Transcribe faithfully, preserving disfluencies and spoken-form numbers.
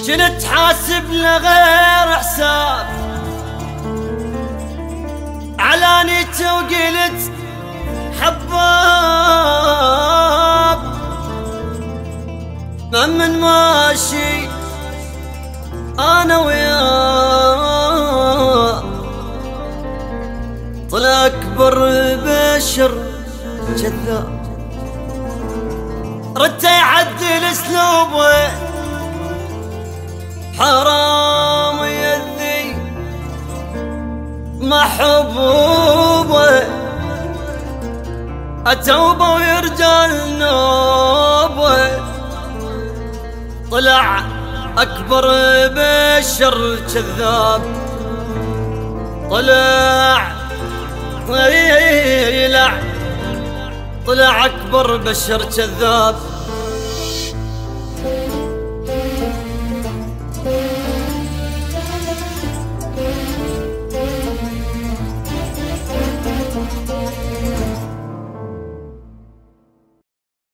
كنت حاسب لغير حساب على نيتي وقلت حباب ما من ماشي انا وياه طلع اكبر بشر كذاب رد يعدل اسلوبه حرام يذي محبوبه اتوبه ويرجع النوبه طلع اكبر بشر كذاب طلع طلع طلع اكبر بشر كذاب